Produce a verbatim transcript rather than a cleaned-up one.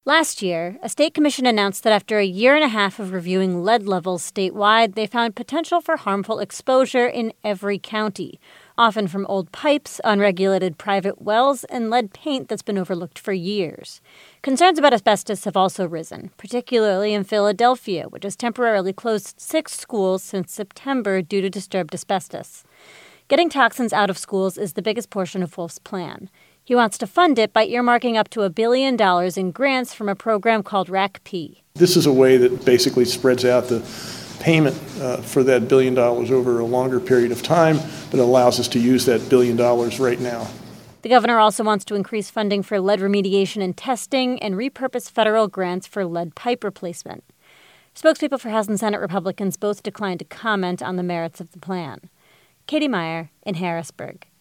Last year, a state commission announced that after a year and a half of reviewing lead levels statewide, they found potential for harmful exposure in every county, often from old pipes, unregulated private wells, and lead paint that's been overlooked for years. Concerns about asbestos have also risen, particularly in Philadelphia, which has temporarily closed six schools since September due to disturbed asbestos. Getting toxins out of schools is the biggest portion of Wolf's plan. He wants to fund it by earmarking up to a billion dollars in grants from a program called R A C P. This is a way that basically spreads out the payment uh, for that billion dollars over a longer period of time, but allows us to use that billion dollars right now. The governor also wants to increase funding for lead remediation and testing and repurpose federal grants for lead pipe replacement. Spokespeople for House and Senate Republicans both declined to comment on the merits of the plan. Katie Meyer in Harrisburg.